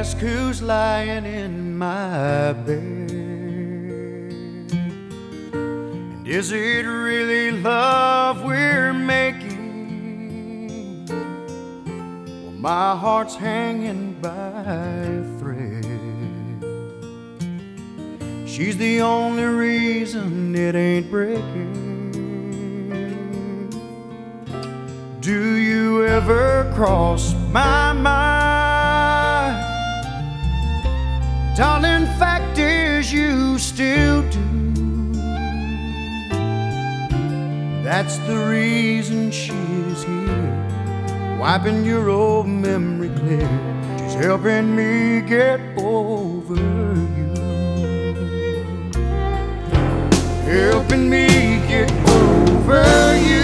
ask who's lying in my bed. And is it really love we're making? Well, my heart's hanging by a thread. She's the only reason it ain't breaking. Do you ever cross my mind? Darling, fact is you still do. That's the reason she's here, wiping your old memory clear. She's helping me get over you, helping me get over you.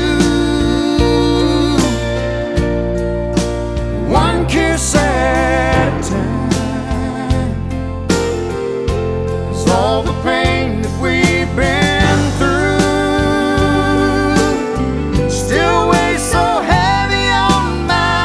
One kiss at a time, 'cause all the pain that we've been through still weighs so heavy on my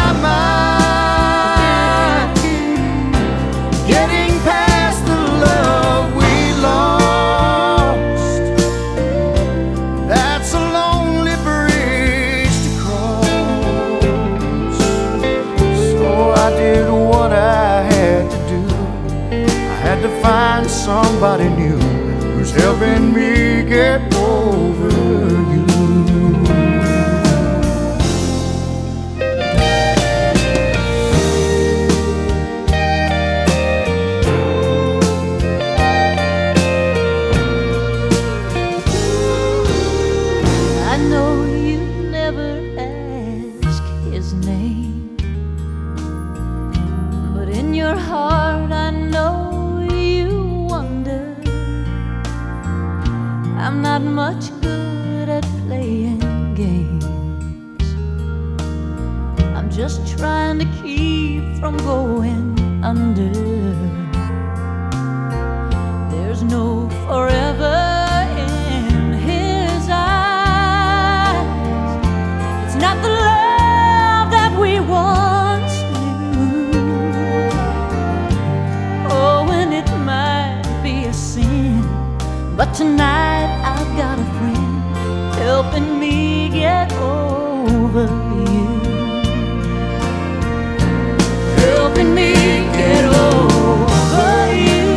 mind. Getting past the love we lost, that's a lonely bridge to cross. So I did what I had to do. I had to find somebody new who's helping me get over you. I know you never ask his name, but in your heart I know you wonder. I'm not much good at playing games. I'm just trying to keep from going under. There's no forever in his eyes. It's not the love that we once knew. Oh, and it might be a sin, but tonight I've got a friend helping me get over you, helping me get over you.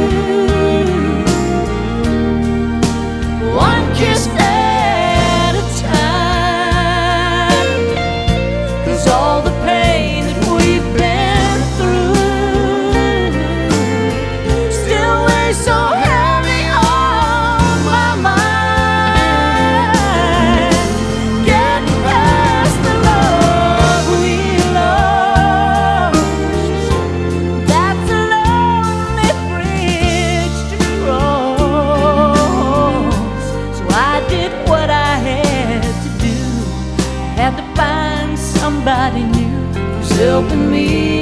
One kiss at a time, 'cause all the pain that we've been through still weighs so heavy on my mind. Getting past the love we lost, that's a lonely bridge to cross. So I did what I had to do. I had to find somebody new who's helping me